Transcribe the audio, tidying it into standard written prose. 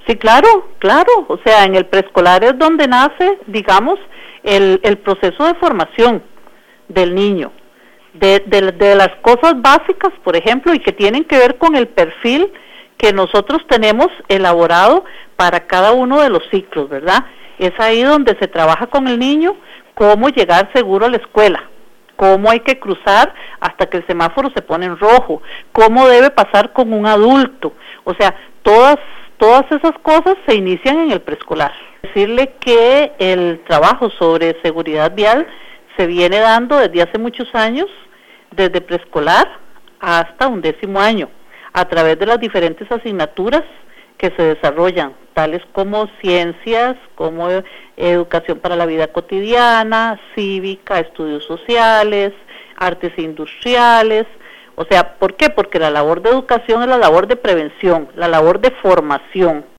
Sí, claro, claro. O sea, en el preescolar es donde nace, digamos, el proceso de formación del niño, de las cosas básicas, por ejemplo, y que tienen que ver con el perfil que nosotros tenemos elaborado para cada uno de los ciclos, ¿verdad? Es ahí donde se trabaja con el niño cómo llegar seguro a la escuela, cómo hay que cruzar hasta que el semáforo se pone en rojo, cómo debe pasar con un adulto, o sea, todas esas cosas se inician en el preescolar. Decirle que el trabajo sobre seguridad vial se viene dando desde hace muchos años, desde preescolar hasta 11º año, a través de las diferentes asignaturas que se desarrollan, tales como ciencias, como educación para la vida cotidiana, cívica, estudios sociales, artes industriales. O sea, ¿por qué? Porque la labor de educación es la labor de prevención, la labor de formación.